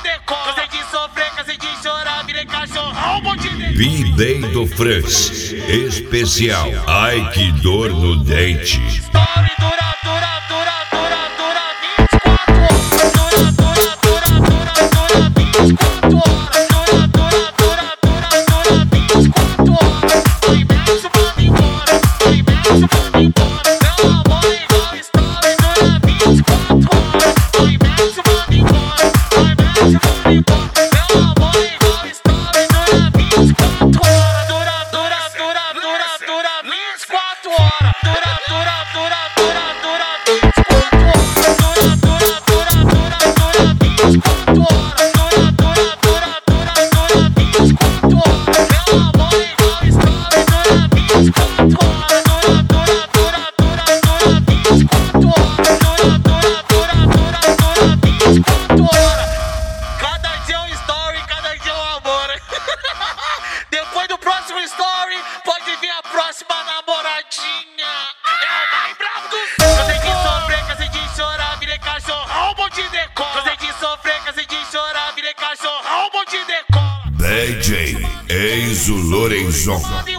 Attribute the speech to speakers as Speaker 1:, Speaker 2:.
Speaker 1: decola. Cansei de sofrer, cansei de chorar, virei cachorrão, um monte de
Speaker 2: B-Day do Franz, especial. Ai que dor no dente.
Speaker 1: Story dura 24 horas. Foi imenso, manda embora. Foi imenso, manda embora. Meu amor é igual story dura 24 horas. Foi imenso, manda embora. Foi imenso, manda embora. Meu amor é igual story dura 24 horas. Dura 24 horas. Dura 24 horas. Cada dia é um story, cada dia é um amor. Depois do próximo story, pode vir a próxima namoradinha. É o mais bravo do sul. Cansei de sofrer, cansei de chorar, virei cachorrão, um monte de decola. Cansei de sofrer, cansei de chorar, virei cachorrão, um monte de decola.
Speaker 2: DJ Enzo Lorenzon.